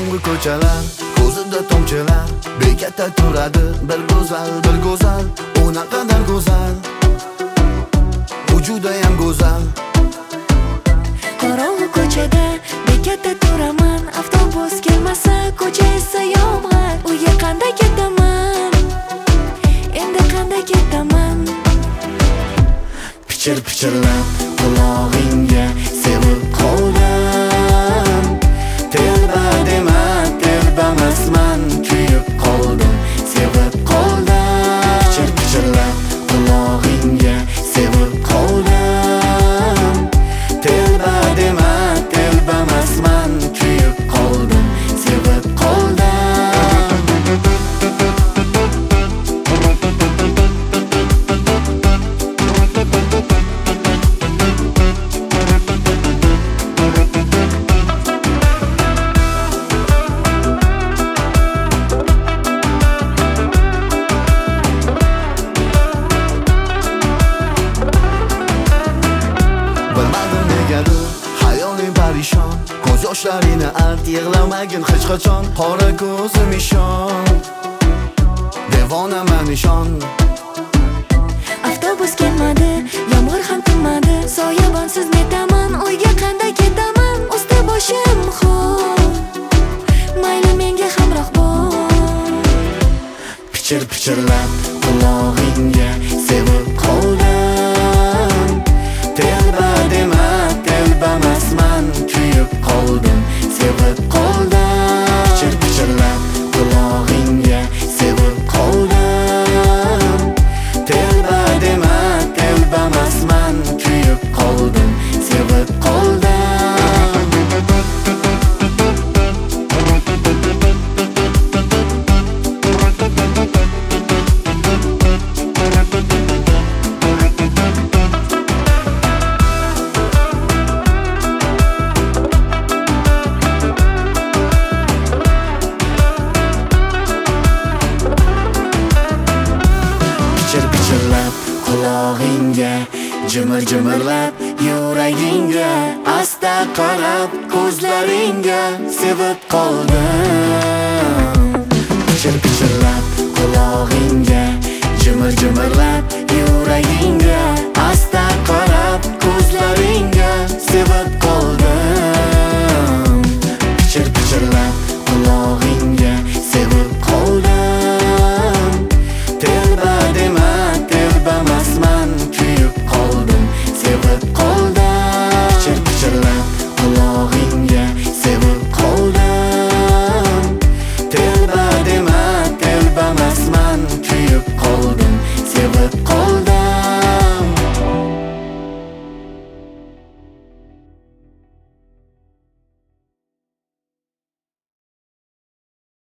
Qorong'u ko'chalar, ko'zida tomchilar, bekatda turadi bir go'zal, u naqadar go'zal, u judayam go'zal. Qorong'u ko'chada bekatda turaman, avtobus kelmasa ko'cha esa yomg'ir. Uyga qanday ketaman, endi qanday ketaman? Pichir-pichirlab qulog'ingga sevib qoldim. Telba dema, telbamasman, kuyib qoldim, sevib qoldim. Pichir-pichirlab qulog'ingga sevib qoldim. Telba dema, telbamasman, kuyib qoldim, sevib qoldim. Bilmadim negadir hayoling parishon, ko'z yoshlarini art, yig'lamagin hech qachon. Qora ko'zim ishon, devonaman ishon. Avtobus kelmadi, yomg'ir ham tinmadi, soyabonsiz netaman, uyga qanday ketaman? Usti boshim xo'p, mayli menga hamroh bo'l. Pichir-pichirlab qulog'ingga sevib qoldim. Telba dema, telbamasman, kuyib qoldim, sevib qoldim. Pichir-pichirlab qulog'ingga sevib qoldim. Telba dema, telbamasman, kuyib qoldim, sevib qoldim. Pichir-pichirlab qulog'ingga, jimir-jimirlab yuragingga, asta qarab ko'zlaringga sevib qoldim. Pichir-pichirlab qulog'ingga, jimir-jimirlab yuragingga